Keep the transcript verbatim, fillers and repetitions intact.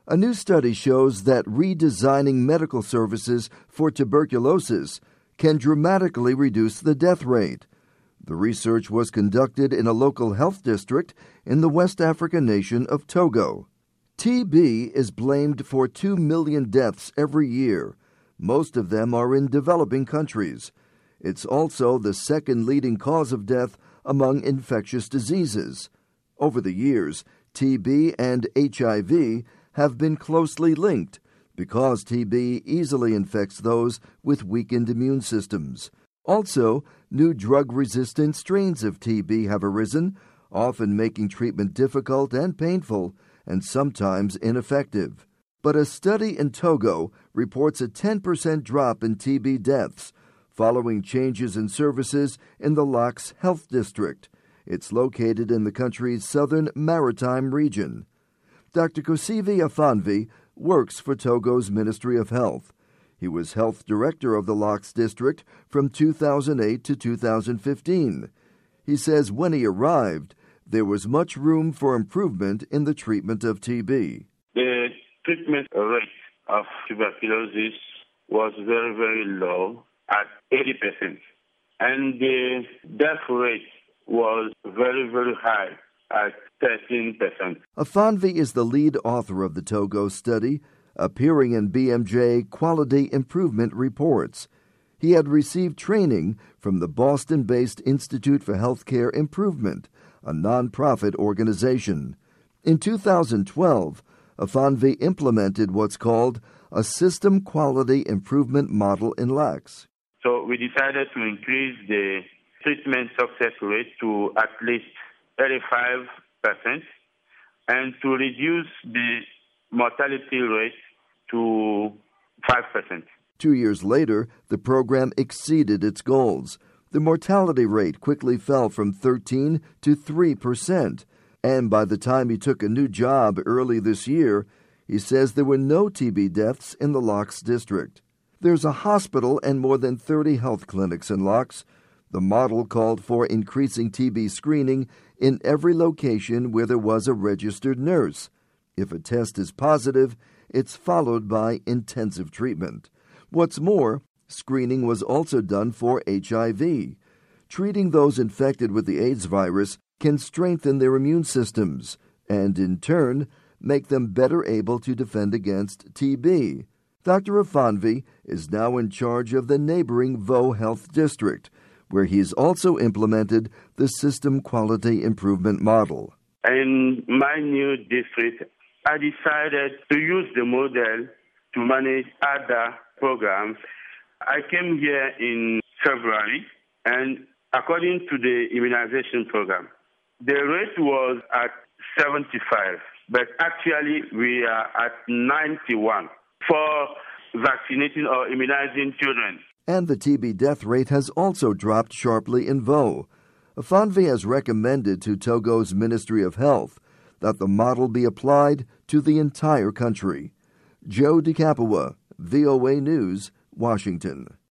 A new study shows that redesigning medical services for tuberculosis can dramatically reduce the death rate. The research was conducted in a local health district in the West African nation of Togo. T B is blamed for two million deaths every year. Most of them are in developing countries. It's also the second leading cause of death among infectious diseases. Over the years, T B and H I V have been closely linked because T B easily infects those with weakened immune systems. Also, new drug-resistant strains of T B have arisen, often making treatment difficult and painful, and sometimes ineffective. But a study in Togo reports a ten percent drop in T B deaths following changes in services in the Lacs Health District. It's located in the country's southern maritime region. Doctor Kosivi Afanvi works for Togo's Ministry of Health. He was health director of the Lacs District from two thousand eight to two thousand fifteen. He says when he arrived, there was much room for improvement in the treatment of T B. The treatment rate of tuberculosis was very, very low at eighty percent. And the death rate was very, very high at thirteen percent. Afanvi is the lead author of the Togo study, appearing in B M J Quality Improvement Reports. He had received training from the Boston-based Institute for Healthcare Improvement, a nonprofit organization. In two thousand twelve, Afanvi implemented what's called a System Quality Improvement Model in Lacs. So we decided to increase the treatment success rate to at least eighty-five percent and to reduce the mortality rate to five percent. Two years later, the program exceeded its goals. The mortality rate quickly fell from thirteen to three percent. And by the time he took a new job early this year, he says there were no T B deaths in the Lacs district. There's a hospital and more than thirty health clinics in Lacs. The model called for increasing T B screening in every location where there was a registered nurse. If a test is positive, it's followed by intensive treatment. What's more, screening was also done for H I V. Treating those infected with the AIDS virus can strengthen their immune systems and, in turn, make them better able to defend against T B. Doctor Afanvi is now in charge of the neighboring Vo Health District, where he's also implemented the System Quality Improvement Model. In my new district, I decided to use the model to manage other programs. I came here in February, and according to the immunization program, the rate was at seventy-five, but actually we are at ninety-one for vaccinating or immunizing children. And the T B death rate has also dropped sharply in Vo. Afanvi has recommended to Togo's Ministry of Health that the model be applied to the entire country. Joe DeCapua, V O A News, Washington.